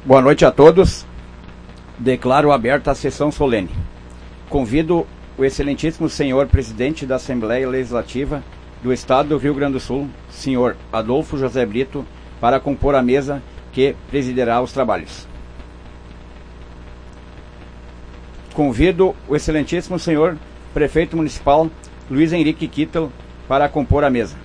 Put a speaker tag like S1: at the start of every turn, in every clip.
S1: Boa noite a todos. Declaro aberta a sessão solene. Convido o excelentíssimo senhor presidente da Assembleia Legislativa do Estado do Rio Grande do Sul, senhor Adolfo José Brito, para compor a mesa que presidirá os trabalhos. Convido o excelentíssimo senhor prefeito municipal Luiz Henrique Kittel para compor a mesa.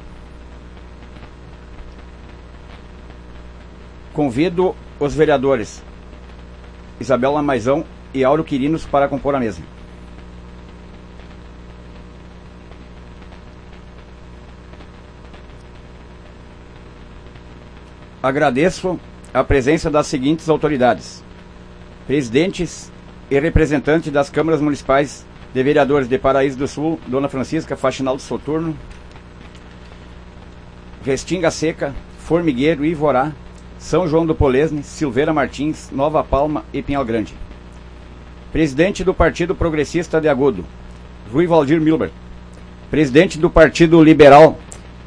S1: Convido os vereadores Isabela Maisão e Auro Quirinos para compor a mesa. Agradeço a presença das seguintes autoridades: presidentes e representantes das câmaras municipais de vereadores de Paraíso do Sul, Dona Francisca, Faxinal do Soturno, Restinga Seca, Formigueiro, Ivorá, São João do Polesne, Silveira Martins, Nova Palma e Pinhal Grande. Presidente do Partido Progressista de Agudo, Rui Valdir Milber. Presidente do Partido Liberal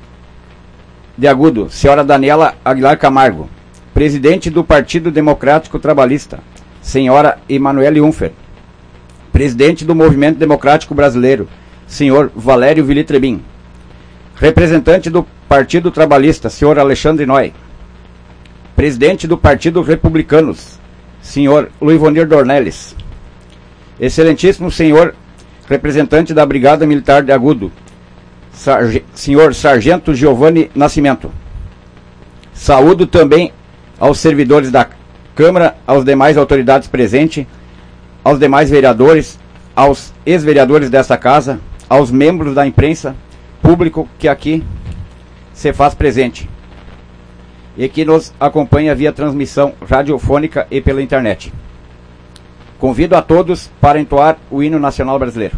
S1: de Agudo, senhora Daniela Aguilar Camargo. Presidente do Partido Democrático Trabalhista, senhora Emanuele Unfer. Presidente do Movimento Democrático Brasileiro, senhor Valério Vilitrebin. Representante do Partido Trabalhista, senhor Alexandre Noy. Presidente do Partido Republicanos, senhor Luivonir Dornelles. Excelentíssimo senhor representante da Brigada Militar de Agudo, senhor Sargento Giovanni Nascimento. Saúdo também aos servidores da Câmara, aos demais autoridades presentes, aos demais vereadores, aos ex-vereadores desta casa, aos membros da imprensa, público que aqui se faz presente e que nos acompanha via transmissão radiofônica e pela internet. Convido a todos para entoar o hino nacional brasileiro.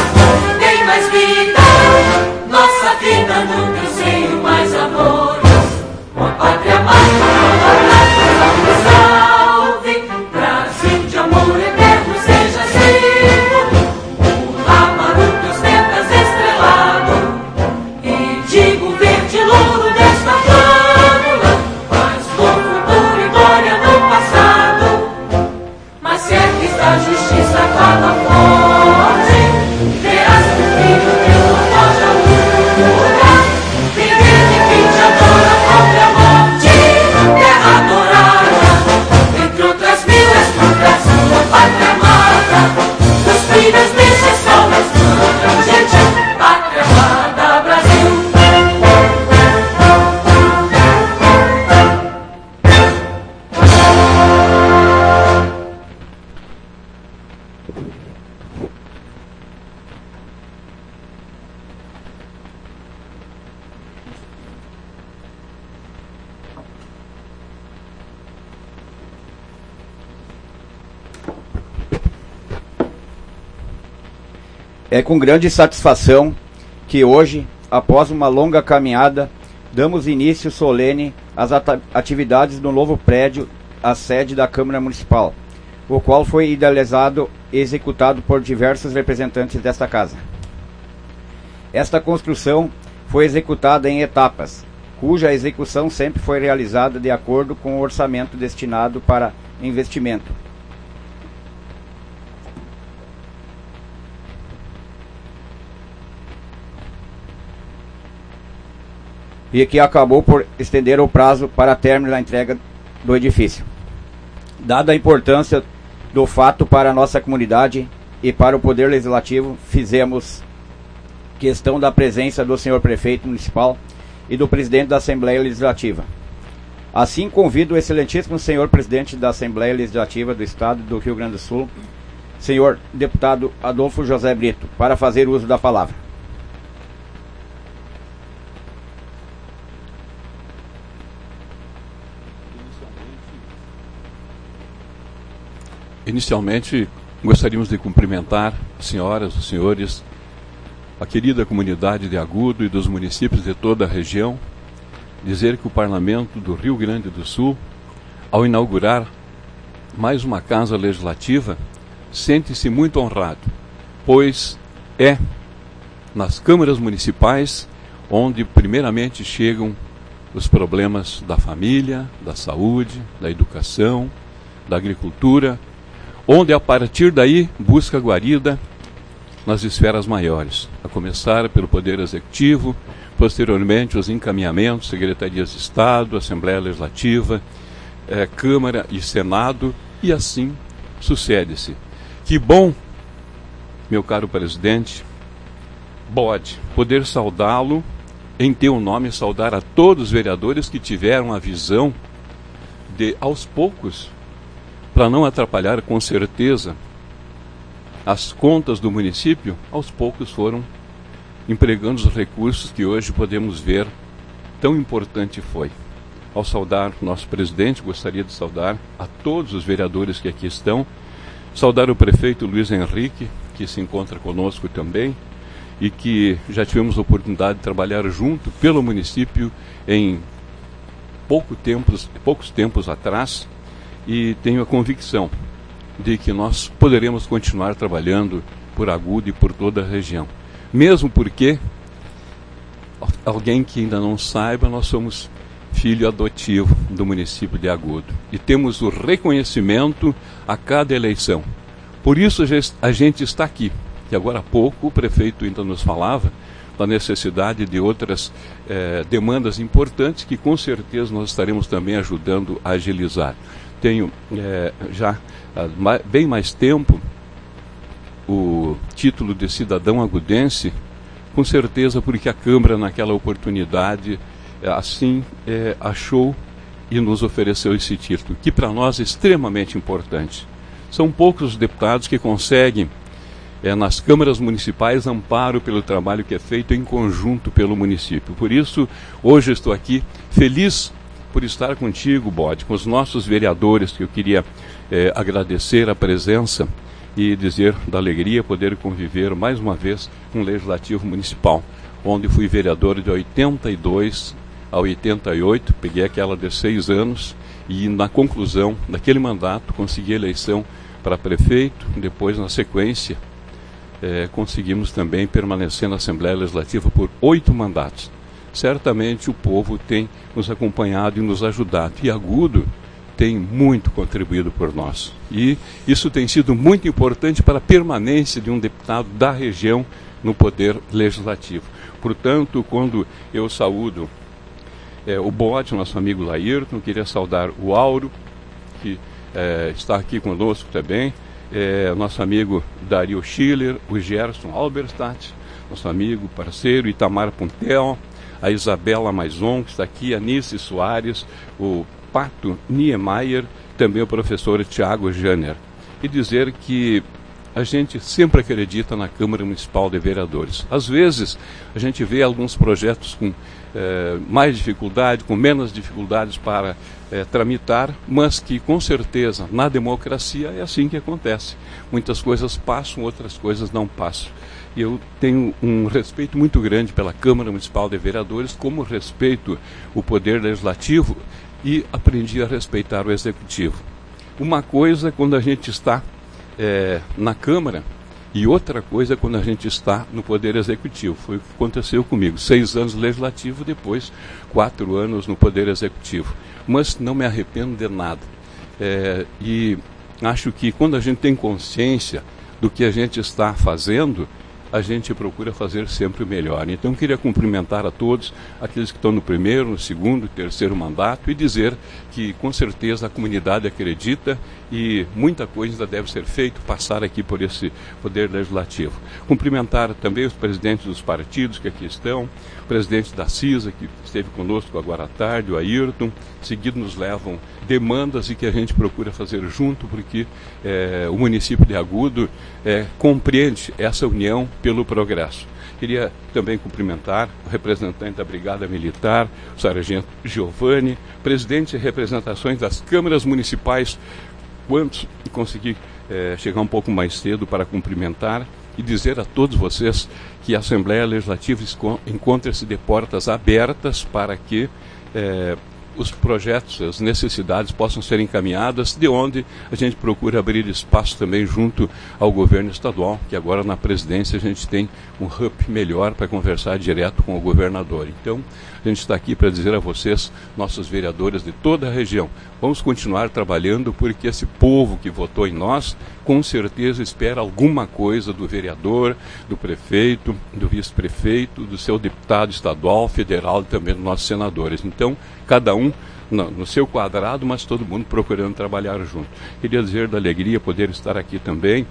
S2: vida, nossa vida não tem seio mais amor.
S1: É com grande satisfação que hoje, após uma longa caminhada, damos início solene às atividades do novo prédio, a sede da Câmara Municipal, o qual foi idealizado e executado por diversos representantes desta casa. Esta construção foi executada em etapas, cuja execução sempre foi realizada de acordo com o orçamento destinado para investimento. E que acabou por estender o prazo para término da entrega do edifício. Dada a importância do fato para a nossa comunidade e para o Poder Legislativo, fizemos questão da presença do senhor Prefeito Municipal e do Presidente da Assembleia Legislativa. Assim, convido o excelentíssimo senhor Presidente da Assembleia Legislativa do Estado do Rio Grande do Sul, senhor Deputado Adolfo José Brito, para fazer uso da palavra.
S2: Inicialmente, gostaríamos de cumprimentar as senhoras, os senhores, a querida comunidade de Agudo e dos municípios de toda a região, dizer que o Parlamento do Rio Grande do Sul, ao inaugurar mais uma casa legislativa, sente-se muito honrado, pois é nas câmaras municipais onde primeiramente chegam os problemas da família, da saúde, da educação, da agricultura, onde a partir daí busca guarida nas esferas maiores, a começar pelo Poder Executivo, posteriormente os encaminhamentos, Secretarias de Estado, Assembleia Legislativa, Câmara e Senado, e assim sucede-se. Que bom, meu caro presidente, pode poder saudá-lo, em teu nome saudar a todos os vereadores que tiveram a visão de, aos poucos, para não atrapalhar com certeza as contas do município, aos poucos foram empregando os recursos que hoje podemos ver tão importante foi. Ao saudar o nosso presidente, gostaria de saudar a todos os vereadores que aqui estão, saudar o prefeito Luiz Henrique, que se encontra conosco também, e que já tivemos a oportunidade de trabalhar junto pelo município em poucos tempos atrás, e tenho a convicção de que nós poderemos continuar trabalhando por Agudo e por toda a região. Mesmo porque, alguém que ainda não saiba, nós somos filho adotivo do município de Agudo. E temos o reconhecimento a cada eleição. Por isso a gente está aqui. E agora há pouco o prefeito ainda nos falava da necessidade de outras demandas importantes que com certeza nós estaremos também ajudando a agilizar. Tenho já há bem mais tempo o título de cidadão agudense, com certeza porque a Câmara naquela oportunidade assim achou e nos ofereceu esse título, que para nós é extremamente importante. São poucos os deputados que conseguem nas câmaras municipais amparo pelo trabalho que é feito em conjunto pelo município. Por isso, hoje estou aqui feliz por estar contigo, Bode, com os nossos vereadores, que eu queria agradecer a presença e dizer da alegria poder conviver mais uma vez com o Legislativo Municipal, onde fui vereador de 82 a 88, peguei aquela de 6 anos e na conclusão daquele mandato consegui a eleição para prefeito, depois na sequência conseguimos também permanecer na Assembleia Legislativa por 8 mandatos. Certamente o povo tem nos acompanhado e nos ajudado. E Agudo tem muito contribuído por nós. E isso tem sido muito importante para a permanência de um deputado da região no Poder Legislativo. Portanto, quando eu saúdo o Bode, nosso amigo Laírton, queria saudar o Auro, que está aqui conosco também, nosso amigo Dario Schiller, o Gerson Alberstadt, nosso amigo, parceiro Itamar Puntel, a Isabela Maison, que está aqui, a Nice Soares, o Pato Niemeyer, também o professor Tiago Janer. E dizer que a gente sempre acredita na Câmara Municipal de Vereadores. Às vezes, a gente vê alguns projetos com mais dificuldade, com menos dificuldades para tramitar, mas que, com certeza, na democracia é assim que acontece. Muitas coisas passam, outras coisas não passam. eu tenho um respeito muito grande pela Câmara Municipal de Vereadores, como respeito o Poder Legislativo e aprendi a respeitar o Executivo. Uma coisa quando a gente está na Câmara e outra coisa quando a gente está no Poder Executivo. Foi o que aconteceu comigo. 6 anos legislativo, depois 4 anos no Poder Executivo. Mas não me arrependo de nada. E acho que quando a gente tem consciência do que a gente está fazendo, a gente procura fazer sempre o melhor. Então, eu queria cumprimentar a todos, aqueles que estão no primeiro, no segundo, terceiro mandato, e dizer que, com certeza, a comunidade acredita e muita coisa ainda deve ser feita, passar aqui por esse Poder Legislativo. Cumprimentar também os presidentes dos partidos que aqui estão, o presidente da CISA, que esteve conosco agora à tarde, o Ayrton. Seguido nos levam demandas e que a gente procura fazer junto, porque o município de Agudo compreende essa união pelo progresso. Queria também cumprimentar o representante da Brigada Militar, o Sargento Giovanni, presidente e representações das câmaras municipais, quantos consegui chegar um pouco mais cedo para cumprimentar e dizer a todos vocês que a Assembleia Legislativa encontra-se de portas abertas para que os projetos, as necessidades possam ser encaminhadas, de onde a gente procura abrir espaço também junto ao governo estadual, que agora na presidência a gente tem um hub melhor para conversar direto com o governador. Então, a gente está aqui para dizer a vocês, nossos vereadores de toda a região, vamos continuar trabalhando porque esse povo que votou em nós, com certeza espera alguma coisa do vereador, do prefeito, do vice-prefeito, do seu deputado estadual, federal e também dos nossos senadores. Então, cada um no seu quadrado, mas todo mundo procurando trabalhar junto. Queria dizer da alegria poder estar aqui também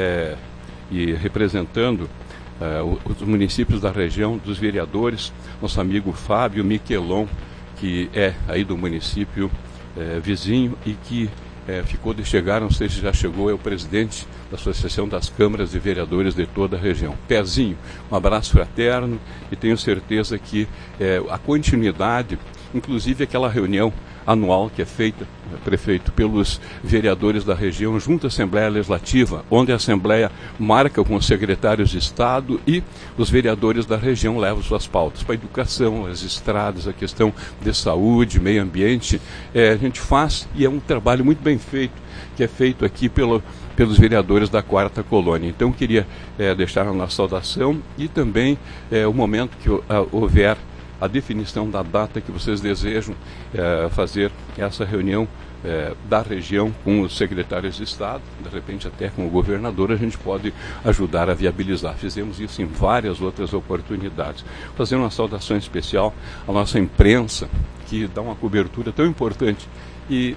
S2: e representando os municípios da região, dos vereadores, nosso amigo Fábio Miquelon, que é aí do município vizinho e que ficou de chegar, não sei se já chegou, é o presidente da Associação das Câmaras de Vereadores de toda a região. Pezinho, um abraço fraterno e tenho certeza que a continuidade, inclusive aquela reunião anual que é feita, prefeito, pelos vereadores da região junto à Assembleia Legislativa, onde a Assembleia marca com os secretários de Estado e os vereadores da região levam suas pautas para a educação, as estradas, a questão de saúde, meio ambiente. A gente faz e é um trabalho muito bem feito, que é feito aqui pelos vereadores da 4ª Colônia. Então, queria deixar a nossa saudação e também o momento que houver a definição da data que vocês desejam fazer essa reunião da região com os secretários de Estado, de repente até com o governador, a gente pode ajudar a viabilizar. Fizemos isso em várias outras oportunidades. Fazendo uma saudação especial à nossa imprensa, que dá uma cobertura tão importante. E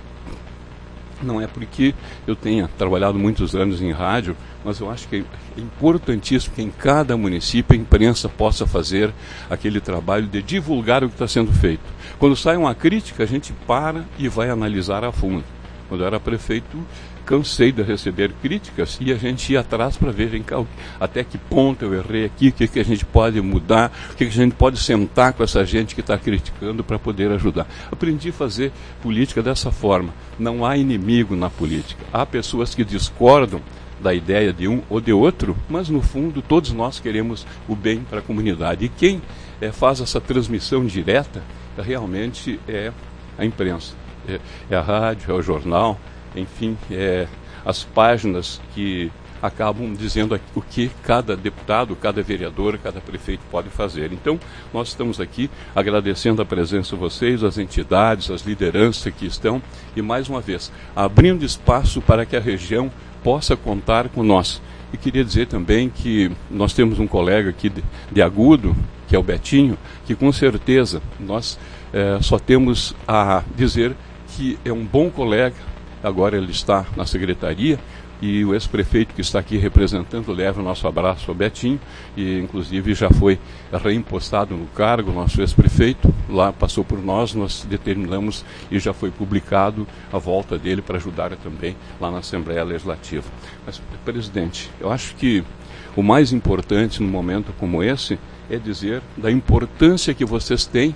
S2: não é porque eu tenha trabalhado muitos anos em rádio, mas eu acho que é importantíssimo que em cada município a imprensa possa fazer aquele trabalho de divulgar o que está sendo feito. Quando sai uma crítica, a gente para e vai analisar a fundo. Quando eu era prefeito, cansei de receber críticas e a gente ia atrás para ver até que ponto eu errei aqui, o que a gente pode mudar, o que a gente pode sentar com essa gente que está criticando para poder ajudar. Aprendi a fazer política dessa forma. Não há inimigo na política. Há pessoas que discordam da ideia de um ou de outro, mas no fundo todos nós queremos o bem para a comunidade. E quem faz essa transmissão direta realmente é a imprensa. É a rádio, é o jornal, enfim, as páginas que acabam dizendo o que cada deputado, cada vereador, cada prefeito pode fazer. Então, nós estamos aqui agradecendo a presença de vocês, as entidades, as lideranças que estão, e mais uma vez, abrindo espaço para que a região possa contar com nós. E queria dizer também que nós temos um colega aqui de Agudo, que é o Betinho, que com certeza nós só temos a dizer que é um bom colega. Agora ele está na secretaria e o ex-prefeito que está aqui representando leva o nosso abraço ao Betinho e inclusive já foi reimpostado no cargo, nosso ex-prefeito, lá passou por nós determinamos e já foi publicado a volta dele para ajudar também lá na Assembleia Legislativa. Mas, presidente, eu acho que o mais importante num momento como esse é dizer da importância que vocês têm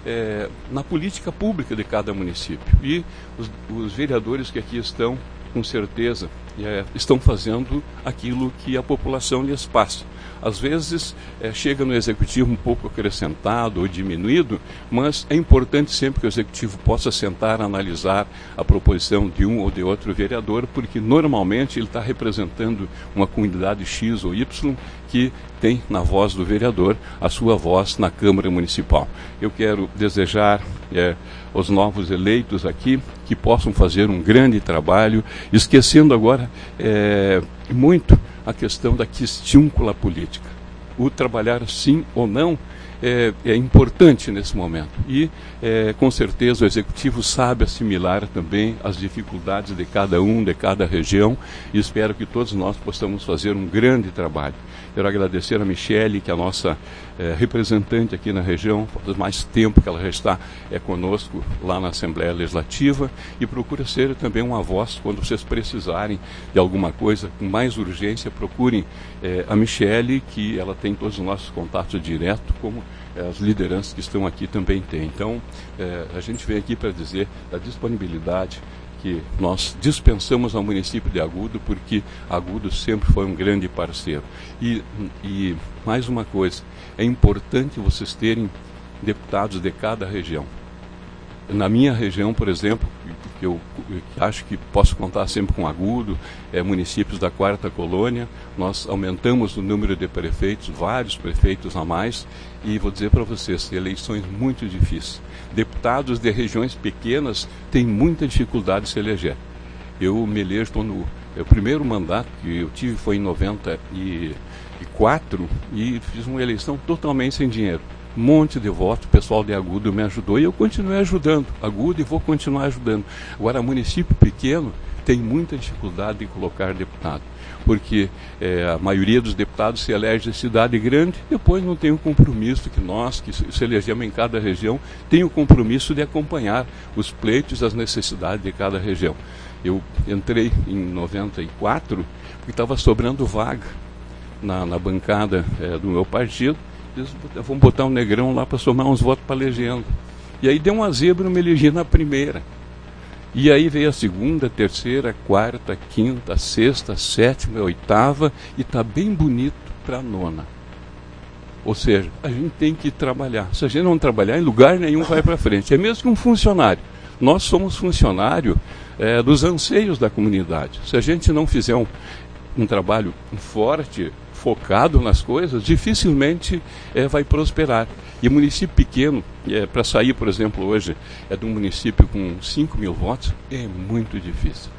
S2: na política pública de cada município. E os vereadores que aqui estão, com certeza, estão fazendo aquilo que a população lhes passa. Às vezes chega no executivo um pouco acrescentado ou diminuído, mas é importante sempre que o executivo possa sentar, analisar a proposição de um ou de outro vereador, porque normalmente ele está representando uma comunidade X ou Y que tem na voz do vereador a sua voz na Câmara Municipal. Eu quero desejar aos novos eleitos aqui que possam fazer um grande trabalho, esquecendo agora muito a questão da questúncula política. O trabalhar sim ou não é importante nesse momento. E, com certeza, o Executivo sabe assimilar também as dificuldades de cada um, de cada região, e espero que todos nós possamos fazer um grande trabalho. Quero agradecer a Michele, que é a nossa representante aqui na região, faz mais tempo que ela já está conosco lá na Assembleia Legislativa, e procura ser também uma voz quando vocês precisarem de alguma coisa com mais urgência. Procurem a Michele, que ela tem todos os nossos contatos diretos, como as lideranças que estão aqui também têm. Então, a gente vem aqui para dizer da disponibilidade que nós dispensamos ao município de Agudo, porque Agudo sempre foi um grande parceiro. E mais uma coisa, é importante vocês terem deputados de cada região. Na minha região, por exemplo, que eu acho que posso contar sempre com Agudo, municípios da 4ª Colônia, nós aumentamos o número de prefeitos, vários prefeitos a mais, e vou dizer para vocês, eleições muito difíceis. Deputados de regiões pequenas têm muita dificuldade de se eleger. Eu me elejo o primeiro mandato que eu tive foi em 94 e fiz uma eleição totalmente sem dinheiro. Um monte de votos, o pessoal de Agudo me ajudou e eu continuei ajudando Agudo e vou continuar ajudando. Agora, município pequeno tem muita dificuldade de colocar deputado, porque a maioria dos deputados se elege em cidade grande, depois não tem o compromisso que nós, que se elegemos em cada região, tem o compromisso de acompanhar os pleitos e as necessidades de cada região. Eu entrei em 94 porque estava sobrando vaga na bancada do meu partido. Vamos botar um negrão lá para somar uns votos para a legenda. E aí deu uma zebra, eu me elegi na primeira. E aí veio a segunda, terceira, quarta, quinta, sexta, sétima, oitava, e está bem bonito para a nona. Ou seja, a gente tem que trabalhar. Se a gente não trabalhar, em lugar nenhum vai para frente. É mesmo que um funcionário. Nós somos funcionário dos anseios da comunidade. Se a gente não fizer um trabalho forte, focado nas coisas, dificilmente vai prosperar. E município pequeno, para sair, por exemplo, hoje, de um município com 5 mil votos, é muito difícil.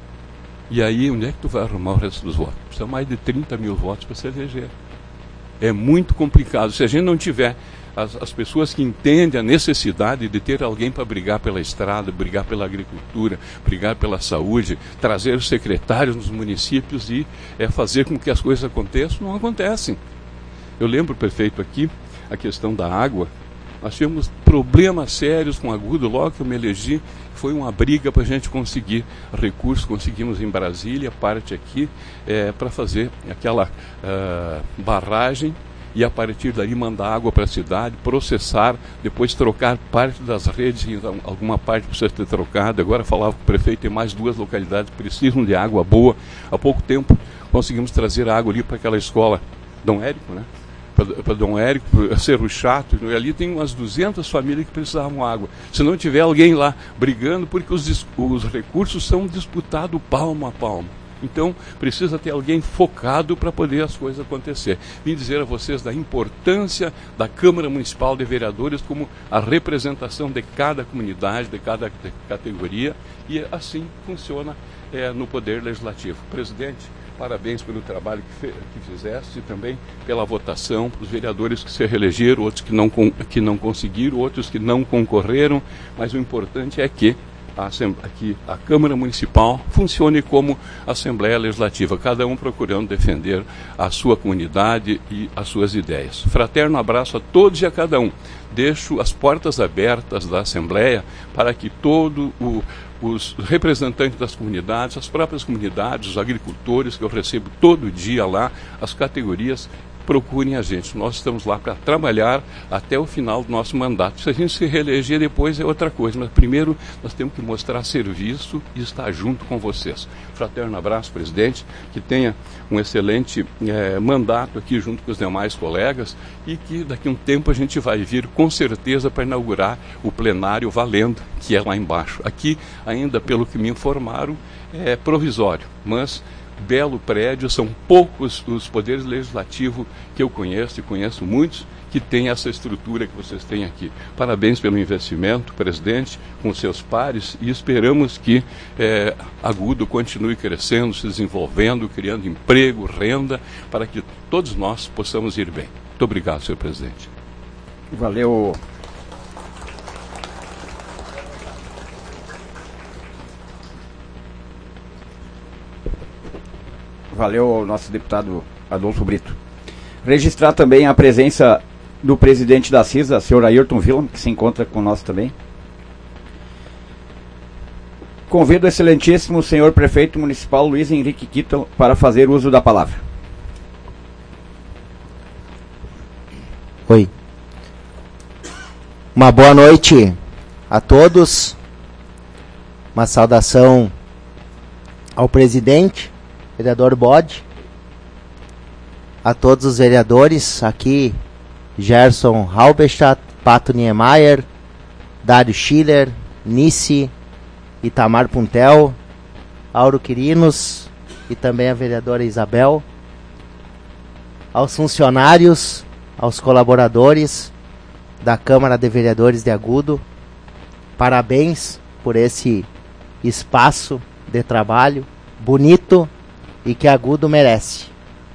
S2: E aí, onde é que tu vai arrumar o resto dos votos? Precisa mais de 30 mil votos para se eleger. É muito complicado. Se a gente não tiver as pessoas que entendem a necessidade de ter alguém para brigar pela estrada, brigar pela agricultura, brigar pela saúde, trazer os secretários nos municípios e fazer com que as coisas aconteçam, não acontecem. Eu lembro, prefeito, aqui, a questão da água. Nós tivemos problemas sérios com Agudo, logo que eu me elegi, foi uma briga para a gente conseguir recursos, conseguimos em Brasília, parte aqui, para fazer aquela barragem, e a partir dali mandar água para a cidade, processar, depois trocar parte das redes, alguma parte precisa ter trocado. Agora falava com o prefeito, tem mais 2 localidades que precisam de água boa. Há pouco tempo conseguimos trazer água ali para aquela escola Dom Érico, né? Para Dom Érico, para Cerro Chato, e ali tem umas 200 famílias que precisavam água. Se não tiver alguém lá brigando, porque os recursos são disputados palmo a palmo. Então, precisa ter alguém focado para poder as coisas acontecer. Vim dizer a vocês da importância da Câmara Municipal de Vereadores como a representação de cada comunidade, de cada categoria, e assim funciona no Poder Legislativo. Presidente, parabéns pelo trabalho que fizeste e também pela votação, os vereadores que se reelegeram, outros que não conseguiram, outros que não concorreram, mas o importante é que a Câmara Municipal funcione como Assembleia Legislativa, cada um procurando defender a sua comunidade e as suas ideias. Fraterno abraço a todos e a cada um. Deixo as portas abertas da Assembleia para que todos os representantes das comunidades, as próprias comunidades, os agricultores que eu recebo todo dia lá, as categorias, procurem a gente. Nós estamos lá para trabalhar até o final do nosso mandato. Se a gente se reeleger depois é outra coisa, mas primeiro nós temos que mostrar serviço e estar junto com vocês. Fraterno abraço, presidente, que tenha um excelente mandato aqui junto com os demais colegas e que daqui a um tempo a gente vai vir com certeza para inaugurar o plenário valendo, que é lá embaixo. Aqui, ainda pelo que me informaram, é provisório, mas belo prédio, são poucos os poderes legislativos que eu conheço, e conheço muitos, que têm essa estrutura que vocês têm aqui. Parabéns pelo investimento, presidente, com seus pares, e esperamos que Agudo continue crescendo, se desenvolvendo, criando emprego, renda, para que todos nós possamos ir bem. Muito obrigado, senhor presidente.
S1: Valeu. Valeu ao nosso deputado Adolfo Brito. Registrar também a presença do presidente da CISA, senhor Ayrton Villa, que se encontra conosco também. Convido o excelentíssimo senhor prefeito municipal Luiz Henrique Kittel para fazer uso da palavra.
S3: Oi. Uma boa noite a todos. Uma saudação ao presidente, vereador Bode, a todos os vereadores aqui, Gerson Halberstadt, Pato Niemeyer, Dário Schiller, Nice, Itamar Puntel, Auro Quirinos e também a vereadora Isabel, aos funcionários, aos colaboradores da Câmara de Vereadores de Agudo, parabéns por esse espaço de trabalho bonito e que Agudo merece.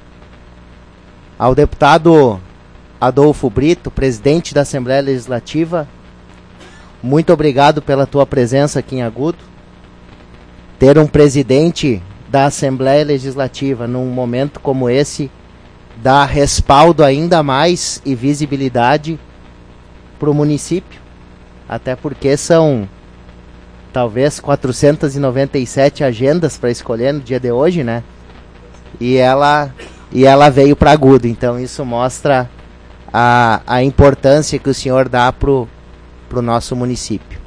S3: Ao deputado Adolfo Brito, presidente da Assembleia Legislativa, muito obrigado pela tua presença aqui em Agudo. Ter um presidente da Assembleia Legislativa num momento como esse dá respaldo ainda mais e visibilidade para o município, até porque são talvez 497 agendas para escolher no dia de hoje, né? E ela veio para Agudo, então isso mostra a importância que o senhor dá pro nosso município.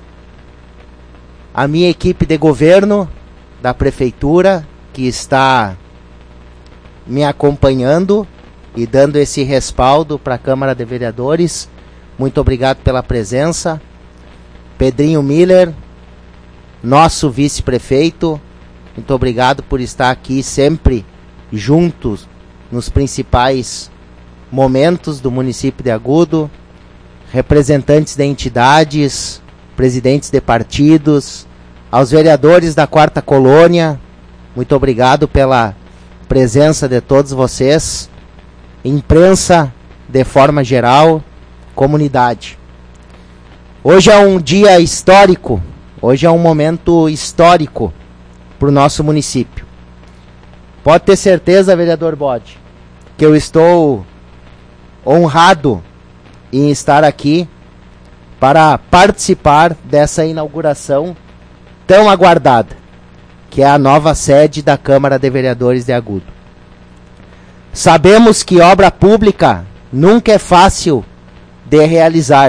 S3: A minha equipe de governo da prefeitura, que está me acompanhando e dando esse respaldo para a Câmara de Vereadores, muito obrigado pela presença. Pedrinho Miller, nosso vice-prefeito, muito obrigado por estar aqui sempre juntos nos principais momentos do município de Agudo, representantes de entidades, presidentes de partidos, aos vereadores da Quarta Colônia, muito obrigado pela presença de todos vocês, imprensa de forma geral, comunidade. Hoje é um dia histórico, hoje é um momento histórico para o nosso município. Pode ter certeza, vereador Bode, que eu estou honrado em estar aqui para participar dessa inauguração tão aguardada, que é a nova sede da Câmara de Vereadores de Agudo. Sabemos que obra pública nunca é fácil de realizar.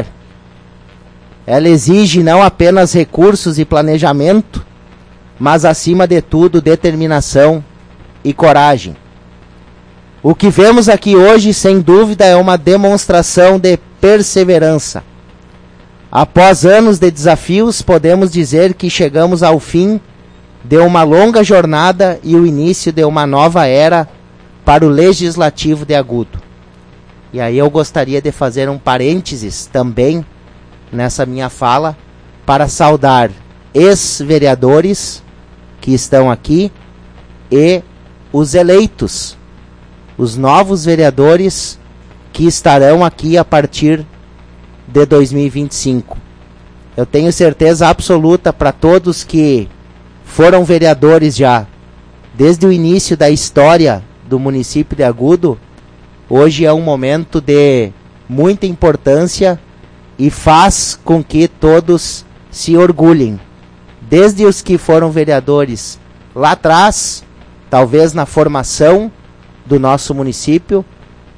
S3: Ela exige não apenas recursos e planejamento, mas acima de tudo determinação e coragem. O que vemos aqui hoje, sem dúvida, é uma demonstração de perseverança. Após anos de desafios, podemos dizer que chegamos ao fim de uma longa jornada e o início de uma nova era para o Legislativo de Agudo. E aí eu gostaria de fazer um parênteses também nessa minha fala para saudar ex-vereadores que estão aqui e os eleitos, os novos vereadores que estarão aqui a partir de 2025. Eu tenho certeza absoluta para todos que foram vereadores já desde o início da história do município de Agudo, hoje é um momento de muita importância e faz com que todos se orgulhem. Desde os que foram vereadores lá atrás, talvez na formação do nosso município,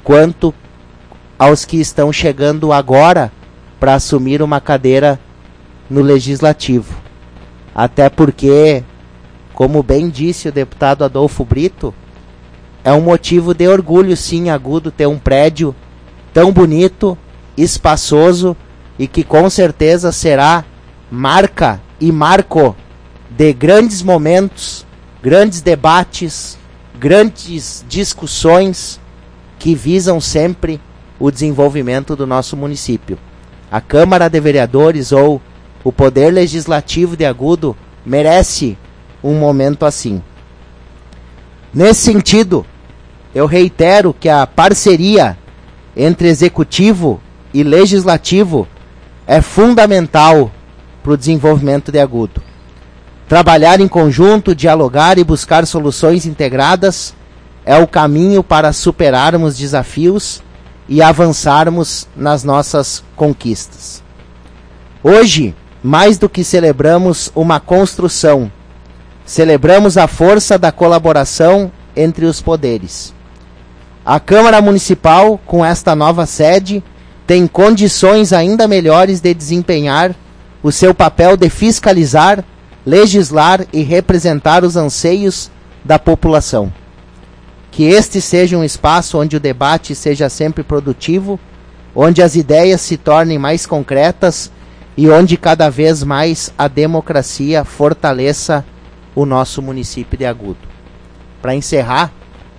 S3: quanto aos que estão chegando agora para assumir uma cadeira no Legislativo. Até porque, como bem disse o deputado Adolfo Brito, é um motivo de orgulho, sim, Agudo ter um prédio tão bonito, espaçoso e que com certeza será marca e marco de grandes momentos, grandes debates, grandes discussões que visam sempre o desenvolvimento do nosso município. A Câmara de Vereadores ou o Poder Legislativo de Agudo merece um momento assim. Nesse sentido, eu reitero que a parceria entre Executivo e Legislativo é fundamental para o desenvolvimento de Agudo. Trabalhar em conjunto, dialogar e buscar soluções integradas é o caminho para superarmos desafios e avançarmos nas nossas conquistas. Hoje, mais do que celebramos uma construção, celebramos a força da colaboração entre os poderes. A Câmara Municipal, com esta nova sede, tem condições ainda melhores de desempenhar o seu papel de fiscalizar, legislar e representar os anseios da população. Que este seja um espaço onde o debate seja sempre produtivo, onde as ideias se tornem mais concretas e onde cada vez mais a democracia fortaleça o nosso município de Agudo. Para encerrar,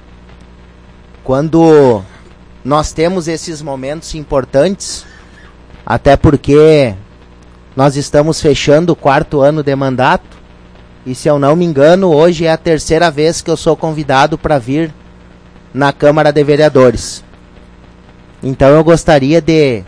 S3: quando nós temos esses momentos importantes, até porque nós estamos fechando o 4º ano de mandato, e se eu não me engano, hoje é a 3ª vez que eu sou convidado para vir na Câmara de Vereadores. Então eu gostaria de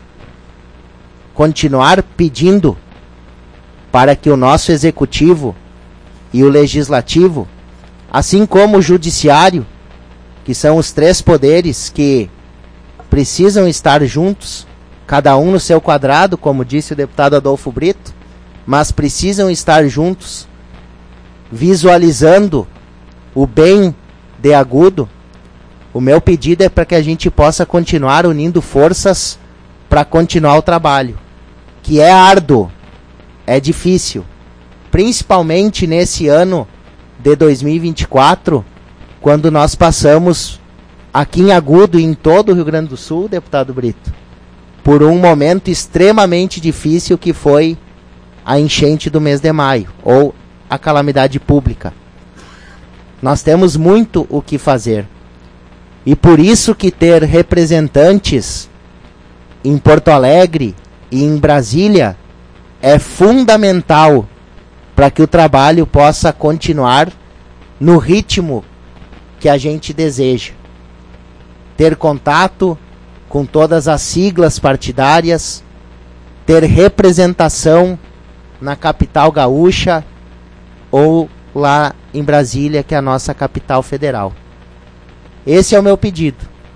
S3: continuar pedindo para que o nosso Executivo e o Legislativo, assim como o Judiciário, que são os 3 poderes que precisam estar juntos, cada um no seu quadrado, como disse o deputado Adolfo Brito, mas precisam estar juntos, visualizando o bem de Agudo. O meu pedido é para que a gente possa continuar unindo forças para continuar o trabalho, que é árduo, é difícil, principalmente nesse ano de 2024, quando nós passamos aqui em Agudo e em todo o Rio Grande do Sul, deputado Brito, por um momento extremamente difícil que foi a enchente do mês de maio, ou a calamidade pública. Nós temos muito o que fazer. E por isso que ter representantes em Porto Alegre e em Brasília é fundamental para que o trabalho possa continuar no ritmo que a gente deseja. Ter contato com todas as siglas partidárias, ter representação na capital gaúcha ou lá em Brasília, que é a nossa capital federal. Esse é o meu pedido.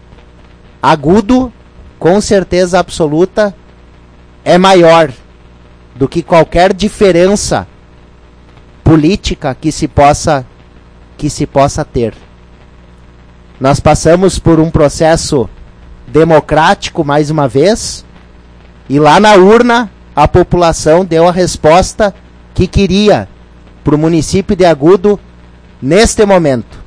S3: Agudo, com certeza absoluta, é maior do que qualquer diferença política que se possa ter. Nós passamos por um processo democrático mais uma vez, e lá na urna a população deu a resposta que queria para o município de Agudo neste momento.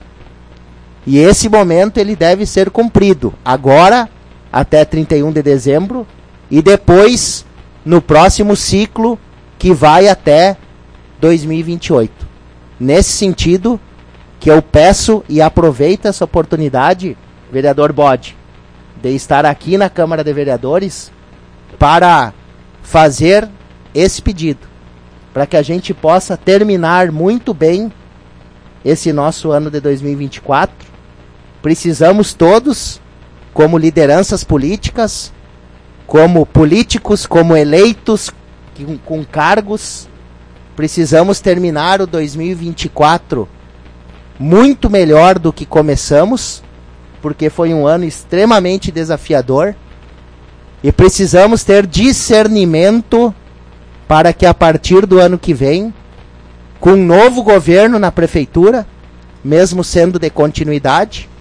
S3: E esse momento ele deve ser cumprido agora, até 31 de dezembro, e depois no próximo ciclo, que vai até 2028. Nesse sentido, que eu peço e aproveito essa oportunidade, vereador Bode, de estar aqui na Câmara de Vereadores para fazer esse pedido, para que a gente possa terminar muito bem esse nosso ano de 2024. Precisamos todos, como lideranças políticas, como políticos, como eleitos com cargos, precisamos terminar o 2024 muito melhor do que começamos, porque foi um ano extremamente desafiador, e precisamos ter discernimento para que a partir do ano que vem, com um novo governo na prefeitura, mesmo sendo de continuidade,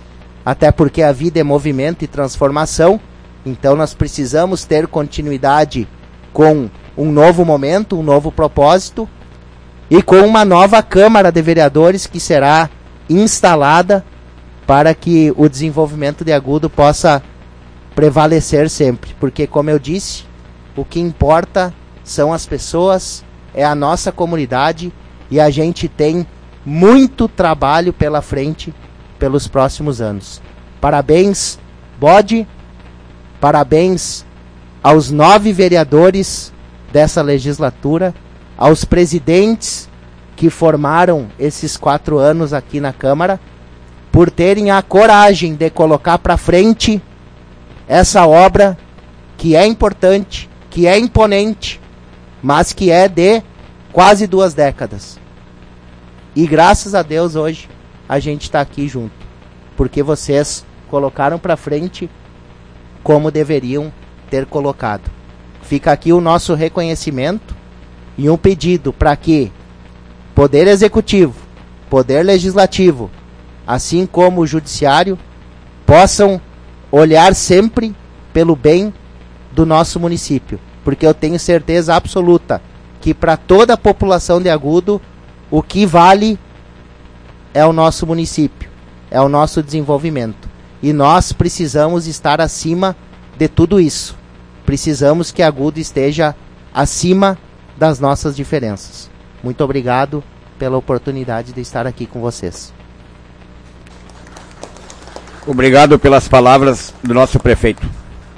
S3: até porque a vida é movimento e transformação, então nós precisamos ter continuidade com um novo momento, um novo propósito, e com uma nova Câmara de Vereadores que será instalada para que o desenvolvimento de Agudo possa prevalecer sempre, porque, como eu disse, o que importa são as pessoas, é a nossa comunidade, e a gente tem muito trabalho pela frente pelos próximos anos. Parabéns, Bode, parabéns aos 9 vereadores dessa legislatura, aos presidentes que formaram esses 4 anos aqui na Câmara, por terem a coragem de colocar para frente essa obra que é importante, que é imponente, mas que é de quase 2 décadas. E graças a Deus hoje a gente está aqui junto, porque vocês colocaram para frente como deveriam ter colocado. Fica aqui o nosso reconhecimento e um pedido para que Poder Executivo, Poder Legislativo, assim como o Judiciário, possam olhar sempre pelo bem do nosso município, porque eu tenho certeza absoluta que para toda a população de Agudo, o que vale é o nosso município, é o nosso desenvolvimento. E nós precisamos estar acima de tudo isso. Precisamos que Agudo esteja acima das nossas diferenças. Muito obrigado pela oportunidade de estar aqui com vocês.
S1: Obrigado pelas palavras do nosso prefeito.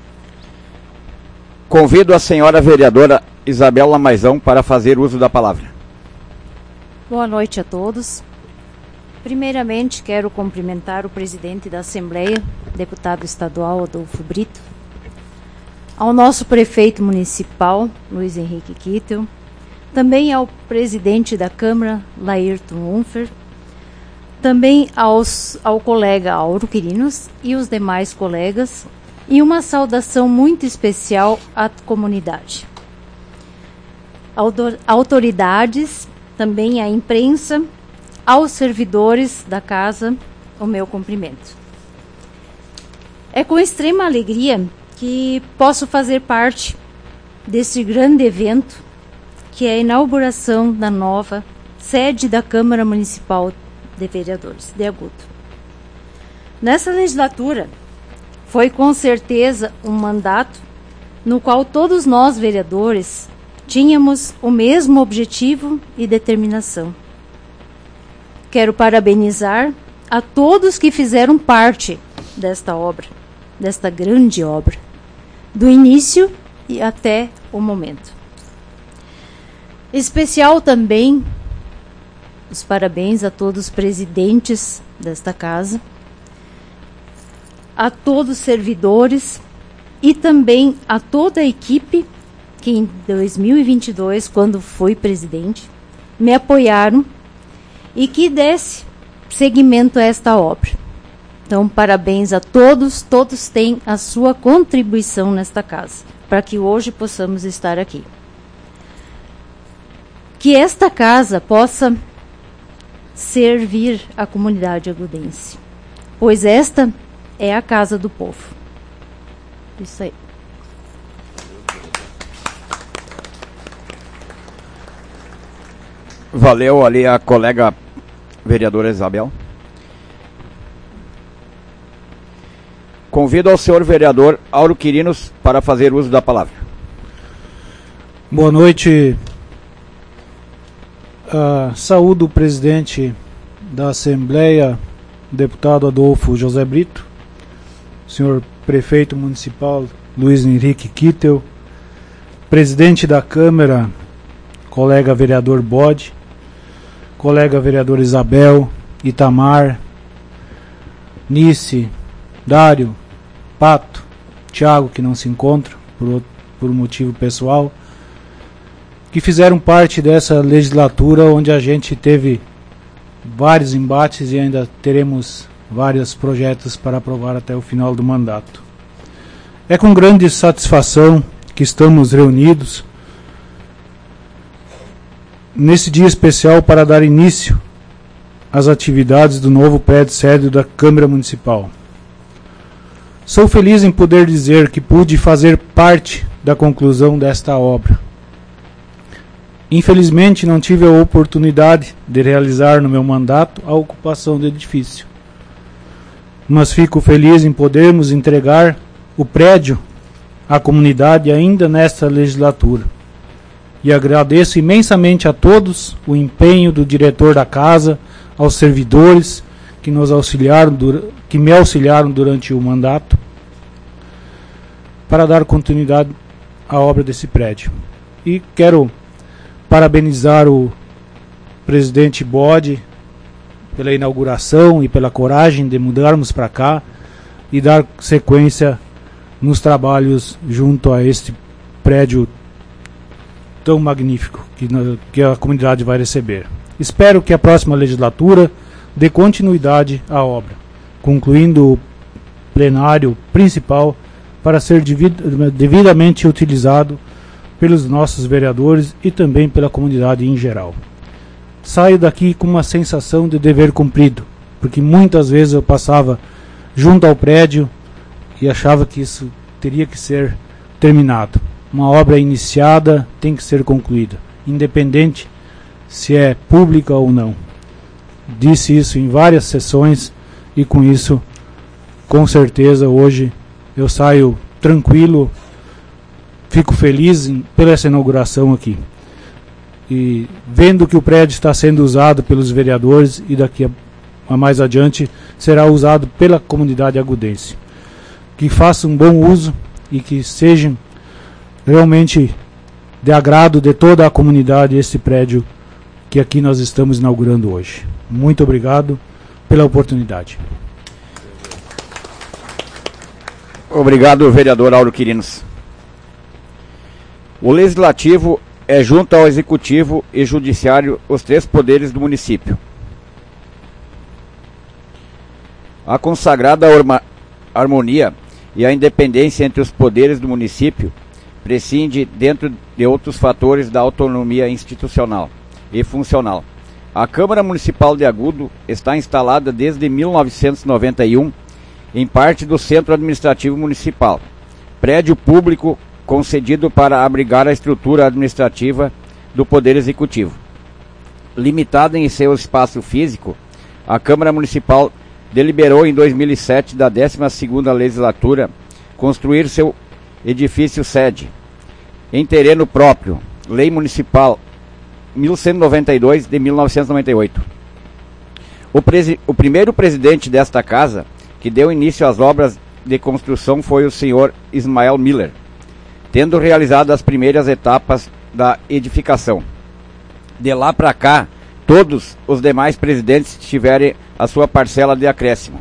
S1: Convido a senhora vereadora Isabel Lamaizão para fazer uso da palavra.
S4: Boa noite a todos. Primeiramente, quero cumprimentar o presidente da Assembleia, deputado estadual Adolfo Brito, ao nosso prefeito municipal, Luiz Henrique Kittel, também ao presidente da Câmara, Laírton Unfer, também ao colega Auro Quirinos e os demais colegas, e uma saudação muito especial à comunidade. Autoridades, também à imprensa, aos servidores da casa, o meu cumprimento. É com extrema alegria que posso fazer parte desse grande evento, que é a inauguração da nova sede da Câmara Municipal de Vereadores de Agudo. Nessa legislatura, foi com certeza um mandato no qual todos nós, vereadores, tínhamos o mesmo objetivo e determinação. Quero parabenizar a todos que fizeram parte desta obra, desta grande obra, do início e até o momento. Especial também os parabéns a todos os presidentes desta casa, a todos os servidores e também a toda a equipe que em 2022, quando fui presidente, me apoiaram e que desse seguimento a esta obra. Então, parabéns a todos, todos têm a sua contribuição nesta casa, para que hoje possamos estar aqui. Que esta casa possa servir a comunidade agudense, pois esta é a casa do povo. Isso aí.
S1: Valeu ali a colega vereadora Isabel. Convido ao senhor vereador Auro Quirinos para fazer uso da palavra.
S5: Boa noite. Saúdo o presidente da Assembleia, deputado Adolfo José Brito, senhor prefeito municipal Luiz Henrique Kittel, presidente da Câmara, colega vereador Bode, colega vereador Isabel, Itamar, Nice, Dário, Pato, Thiago, que não se encontra por motivo pessoal, que fizeram parte dessa legislatura onde a gente teve vários embates e ainda teremos vários projetos para aprovar até o final do mandato. É com grande satisfação que estamos reunidos nesse dia especial para dar início às atividades do novo prédio sede da Câmara Municipal. Sou feliz em poder dizer que pude fazer parte da conclusão desta obra. Infelizmente, não tive a oportunidade de realizar no meu mandato a ocupação do edifício. Mas fico feliz em podermos entregar o prédio à comunidade ainda nesta legislatura. E agradeço imensamente a todos o empenho do diretor da casa, aos servidores que me auxiliaram durante o mandato, para dar continuidade à obra desse prédio. E quero parabenizar o presidente Bode pela inauguração e pela coragem de mudarmos para cá e dar sequência nos trabalhos junto a este prédio tão magnífico que a comunidade vai receber. Espero que a próxima legislatura dê continuidade à obra, concluindo o plenário principal para ser devidamente utilizado pelos nossos vereadores e também pela comunidade em geral. Saio daqui com uma sensação de dever cumprido, porque muitas vezes eu passava junto ao prédio e achava que isso teria que ser terminado. Uma obra iniciada tem que ser concluída, independente se é pública ou não. Disse isso em várias sessões e com isso, com certeza, hoje eu saio tranquilo, fico feliz pela essa inauguração aqui. E vendo que o prédio está sendo usado pelos vereadores e daqui a mais adiante será usado pela comunidade agudense. Que faça um bom uso e que seja realmente de agrado de toda a comunidade esse prédio que aqui nós estamos inaugurando hoje. Muito obrigado pela oportunidade.
S1: Obrigado, vereador Auro Quirinos. O Legislativo é, junto ao Executivo e Judiciário, os três poderes do município. A consagrada harmonia e a independência entre os poderes do município prescinde, dentro de outros fatores, da autonomia institucional e funcional. A Câmara Municipal de Agudo está instalada desde 1991 em parte do Centro Administrativo Municipal, prédio público concedido para abrigar a estrutura administrativa do Poder Executivo. Limitada em seu espaço físico, a Câmara Municipal deliberou em 2007 da 12ª Legislatura construir seu edifício sede em terreno próprio, Lei Municipal 1192 de 1998. O primeiro presidente desta casa que deu início às obras de construção foi o senhor Ismael Miller, tendo realizado as primeiras etapas da edificação. De lá para cá, todos os demais presidentes tiveram a sua parcela de acréscimo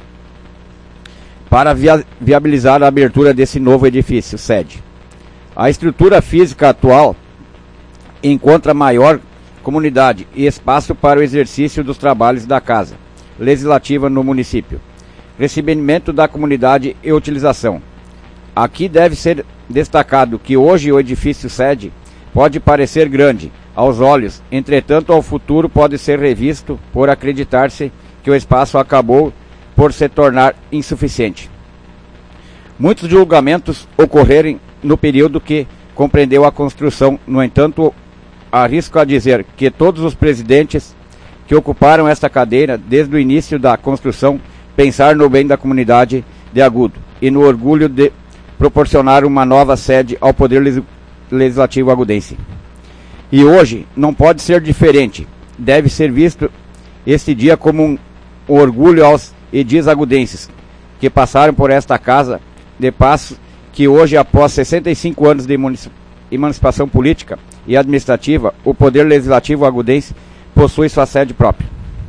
S1: para viabilizar a abertura desse novo edifício sede. A estrutura física atual encontra maior comunidade e espaço para o exercício dos trabalhos da Casa Legislativa no município, recebimento da comunidade e utilização. Aqui deve ser destacado que hoje o edifício sede pode parecer grande aos olhos, entretanto ao futuro pode ser revisto por acreditar-se que o espaço acabou por se tornar insuficiente. Muitos julgamentos ocorreram no período que compreendeu a construção. No entanto, arrisco a dizer que todos os presidentes que ocuparam esta cadeira desde o início da construção pensaram no bem da comunidade de Agudo e no orgulho de proporcionar uma nova sede ao Poder Legislativo agudense. E hoje não pode ser diferente. Deve ser visto este dia como um orgulho aos edis agudenses que passaram por esta casa, de passo que hoje, após 65 anos de emancipação política e administrativa, o Poder Legislativo agudense possui sua sede própria.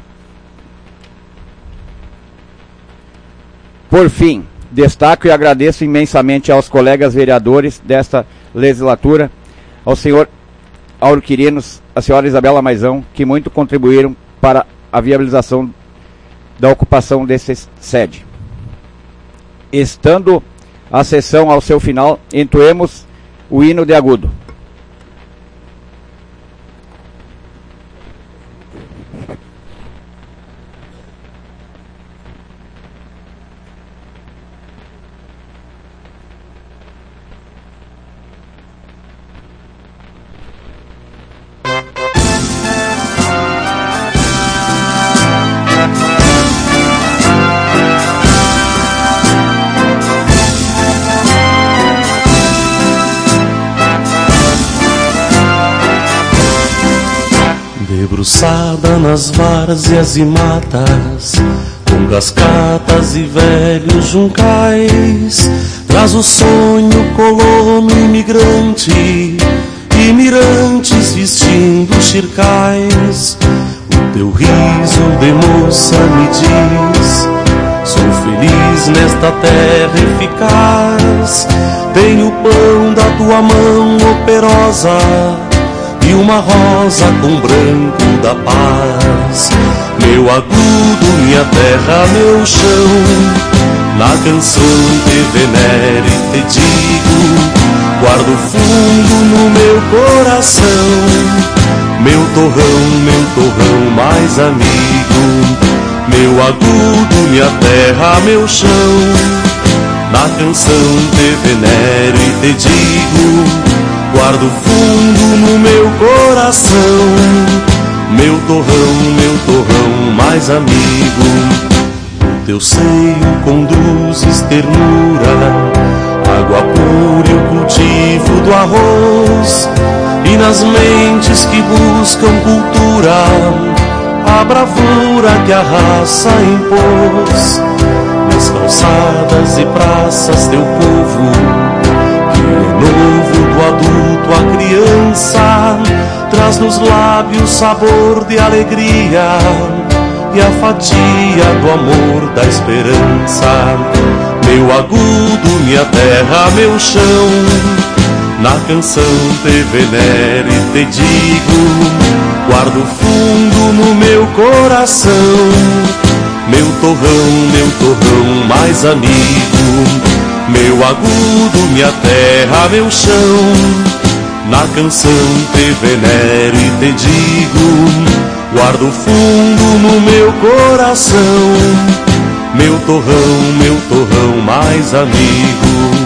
S1: Por fim, destaco e agradeço imensamente aos colegas vereadores desta legislatura, ao senhor Auro Quirinos, à senhora Isabela Maisão, que muito contribuíram para a viabilização da ocupação dessa sede. Estando a sessão ao seu final, entoemos o hino de Agudo.
S6: Debruçada nas várzeas e matas, com cascatas e velhos juncais, traz o sonho colono imigrante e mirantes vestindo chircais. O teu riso de moça me diz: sou feliz nesta terra eficaz. Tenho o pão da tua mão operosa e uma rosa com branco da paz. Meu agudo, minha terra, meu chão, na canção te venero e te digo: guardo fundo no meu coração, meu torrão mais amigo. Meu agudo, minha terra, meu chão, na canção te venero e te digo: guardo fundo no meu coração, meu torrão mais amigo. O teu seio conduzes ternura, água pura e o cultivo do arroz, e nas mentes que buscam cultura, a bravura que a raça impôs. Nas calçadas e praças teu povo, que renovo do adulto à criança, traz nos lábios sabor de alegria e a fatia do amor da esperança. Meu agudo, minha terra, meu chão, na canção te venero e te digo: guardo fundo no meu coração, meu torrão mais amigo. Meu agudo, minha terra, meu chão, na canção te venero e te digo: guardo fundo no meu coração, meu torrão mais amigo.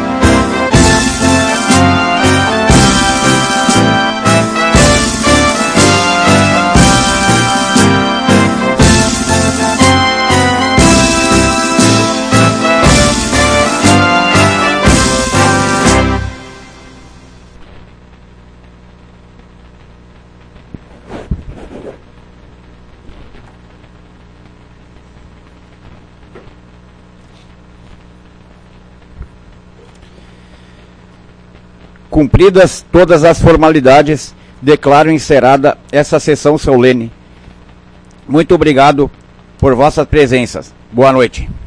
S1: Cumpridas todas as formalidades, declaro encerrada essa sessão solene. Muito obrigado por vossas presenças. Boa noite.